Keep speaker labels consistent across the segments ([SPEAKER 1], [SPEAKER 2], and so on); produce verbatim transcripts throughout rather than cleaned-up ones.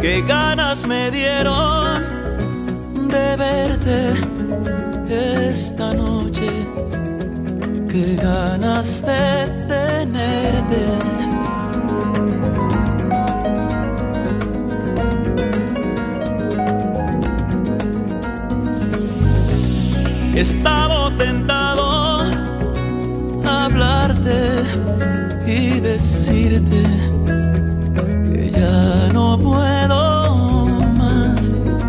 [SPEAKER 1] Qué ganas me dieron de verte esta noche, qué ganas de tenerte. He estado tentado a hablarte y decirte que ya no puedo más,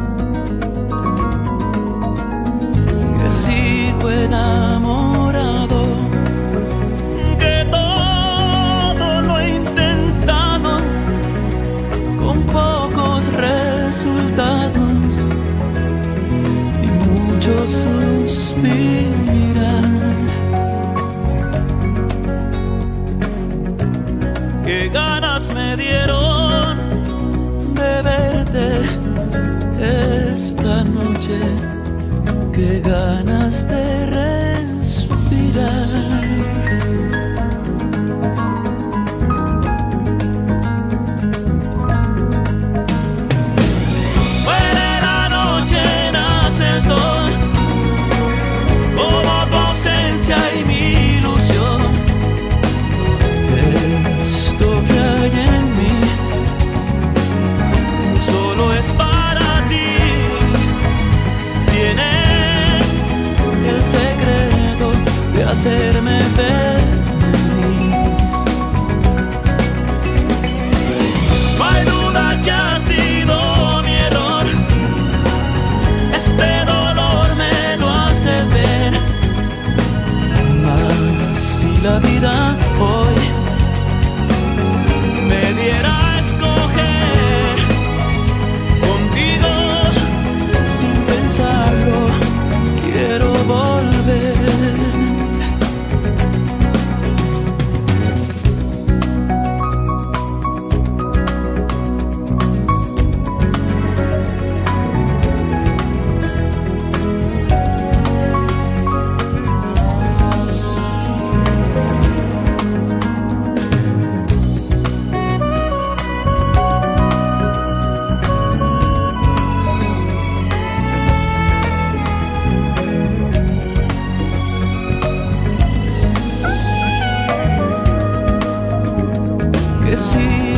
[SPEAKER 1] que sigo enamorado, que todo lo he intentado con pocos resultados y muchos suspirar. Qué ganas me dieron de verte esta noche, qué ganas de respirar. Muere la noche, nace el sol, como tu ausencia y mi ilusión. Esto que hay en mí solo es para ti. Tienes el secreto de hacerme feliz. No hay duda que ha sido mi error, este dolor me lo hace ver. Mas si la vida hoy me diera a escoger, contigo sin pensarlo quiero volver. Que si